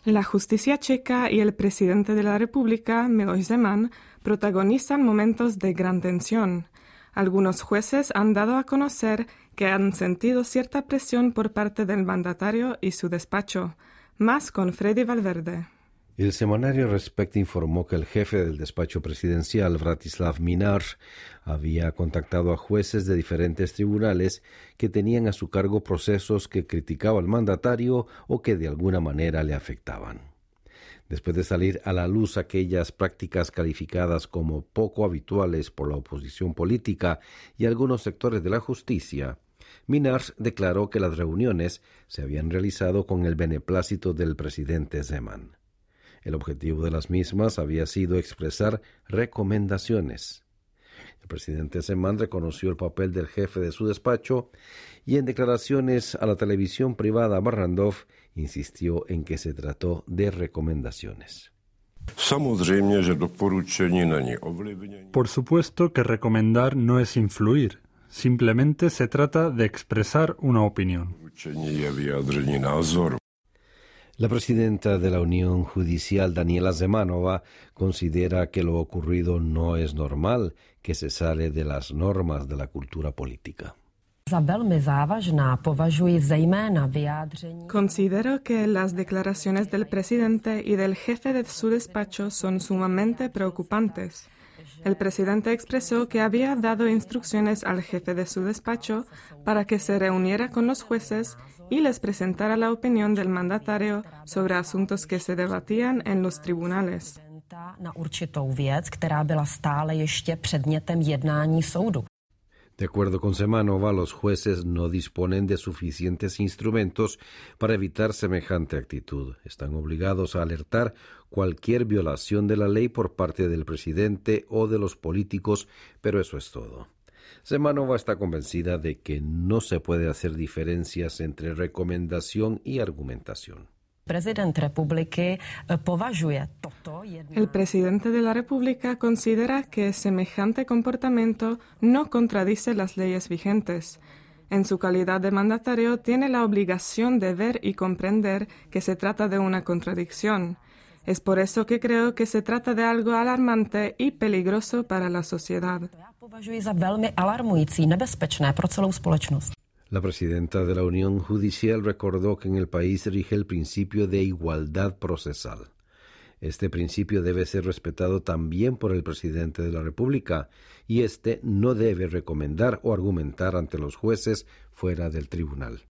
La justicia checa y el presidente de la República, Miloš Zeman, protagonizan momentos de gran tensión. Algunos jueces han dado a conocer que han sentido cierta presión por parte del mandatario y su despacho. Más con Freddy Valverde. El semanario Respect informó que el jefe del despacho presidencial, Vratislav Minar, había contactado a jueces de diferentes tribunales que tenían a su cargo procesos que criticaba al mandatario o que de alguna manera le afectaban. Después de salir a la luz aquellas prácticas calificadas como poco habituales por la oposición política y algunos sectores de la justicia, Minar declaró que las reuniones se habían realizado con el beneplácito del presidente Zeman. El objetivo de las mismas había sido expresar recomendaciones. El presidente Zeman reconoció el papel del jefe de su despacho y en declaraciones a la televisión privada Barrandov insistió en que se trató de recomendaciones. Por supuesto que recomendar no es influir, simplemente se trata de expresar una opinión. La presidenta de la Unión Judicial, Daniela Zemanova, considera que lo ocurrido no es normal, que se sale de las normas de la cultura política. Considero que las declaraciones del presidente y del jefe de su despacho son sumamente preocupantes. El presidente expresó que había dado instrucciones al jefe de su despacho para que se reuniera con los jueces y les presentara la opinión del mandatario sobre asuntos que se debatían en los tribunales. De acuerdo con Zemanova, los jueces no disponen de suficientes instrumentos para evitar semejante actitud. Están obligados a alertar cualquier violación de la ley por parte del presidente o de los políticos, pero eso es todo. Zemanova está convencida de que no se puede hacer diferencias entre recomendación y argumentación. El presidente de la República considera que semejante comportamiento no contradice las leyes vigentes. En su calidad de mandatario, tiene la obligación de ver y comprender que se trata de una contradicción. Es por eso que creo que se trata de algo alarmante y peligroso para la sociedad. La presidenta de la Unión Judicial recordó que en el país rige el principio de igualdad procesal. Este principio debe ser respetado también por el presidente de la República y éste no debe recomendar o argumentar ante los jueces fuera del tribunal.